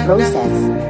process.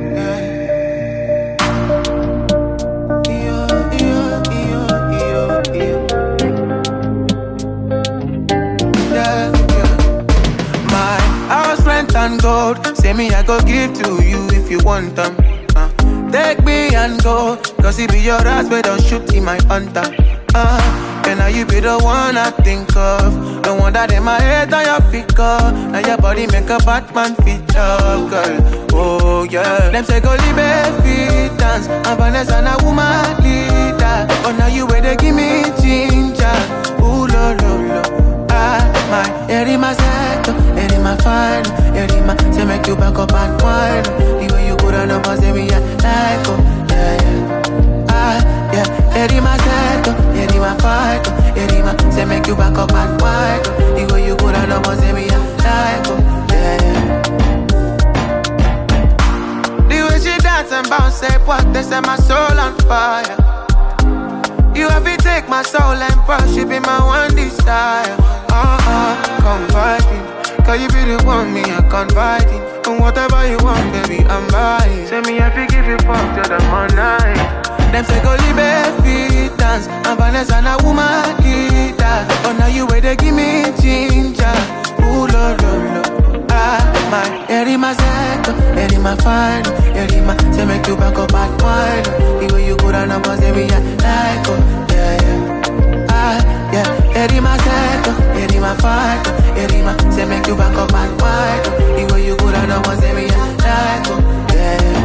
And gold, say me I go give to you if you want them. Take me and go, cause it be your ass but don't shoot in my hunter. And now you be the one I think of, the one that in my head on your figure. Now your body make a Batman feature, girl. Oh yeah. Them say go libe fit dance, and Vanessa na woman leader. But now you where they give me ginger. Ooh lo lo lo. My Erima sector, Erima fine, Erima say make you back up and wine. The way you go down the bus, say me I like yeah yeah. Yeah, Erima sector, Erima fine, Erima say make you back up and wine. The way you go down the bus, say me I like yeah. The way she dance and bounce, say what they say my soul on fire. You have to take my soul and brush, you be my one desire. Confiding, cause you be the one me I confiding. And whatever you want, baby, I'm buying. Say me I fi give you fuck till the morning. Them say go libe fit dance, and Vanessa na woman guitar. But now you where they give me ginger. Ooh lo lo lo. My Erima sector, Erima fine, Erima say make you back up and wine. The way you go down the bus, baby, I like yeah. Yeah, Erima sector, Erima fight, Erima say make you back up and wide. The way you go down the ones, baby, I like yeah.